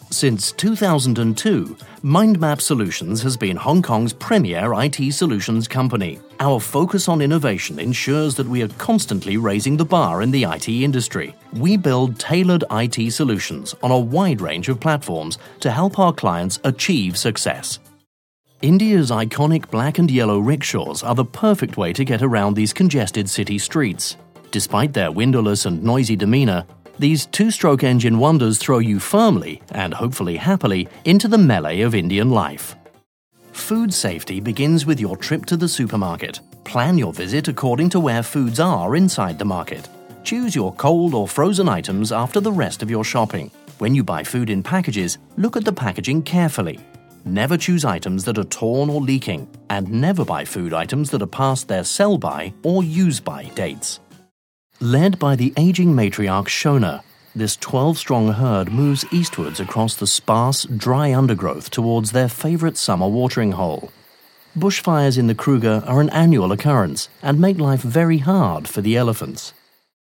Since 2002, MindMap Solutions has been Hong Kong's premier IT solutions company. Our focus on innovation ensures that we are constantly raising the bar in the IT industry. We build tailored IT solutions on a wide range of platforms to help our clients achieve success. India's iconic black and yellow rickshaws are the perfect way to get around these congested city streets. Despite their windowless and noisy demeanor, these two-stroke engine wonders throw you firmly, and hopefully happily, into the melee of Indian life. Food safety begins with your trip to the supermarket. Plan your visit according to where foods are inside the market. Choose your cold or frozen items after the rest of your shopping. When you buy food in packages, look at the packaging carefully. Never choose items that are torn or leaking, and never buy food items that are past their sell-by or use-by dates. Led by the aging matriarch Shona, this 12-strong herd moves eastwards across the sparse, dry undergrowth towards their favorite summer watering hole. Bushfires in the Kruger are an annual occurrence and make life very hard for the elephants.